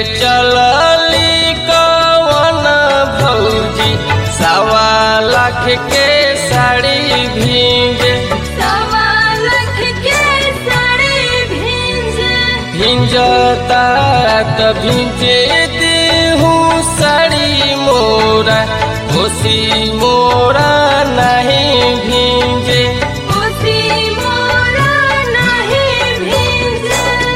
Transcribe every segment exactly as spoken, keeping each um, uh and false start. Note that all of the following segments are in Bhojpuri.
चलली कवन भौजी सवा लाख के साड़ी भींजे सवा लाख के साड़ी भींजे भिंजता त भिंजे देहू साड़ी मोरा खुशी मोरा नहीं भींजे खुशी मोरा नहीं भींजे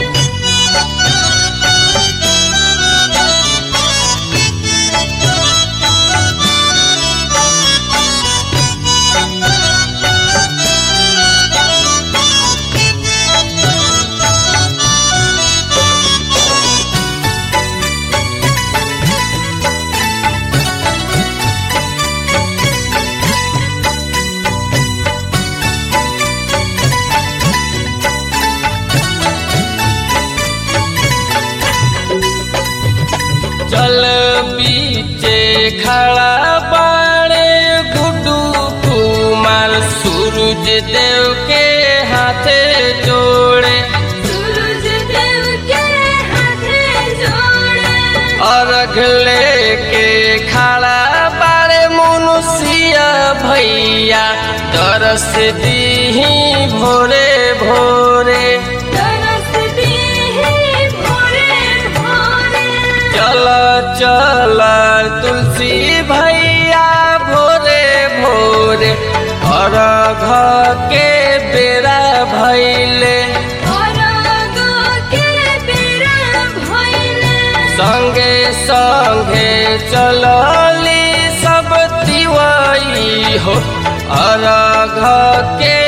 चल बीचे खड़ा बाड़े गुड्डू कुमार सूरज देव के हाथे जोड़े सूरज देव के हाथे जोड़े अर्घ लेके खड़ा बाड़े मुनुसिया भैया दरस दीही भोरे भोरे चल तुलसी भैया भोरे भोरे अर्घ के बेरा भैले संगे संगे चलली सब तिवारी हो अर्घ के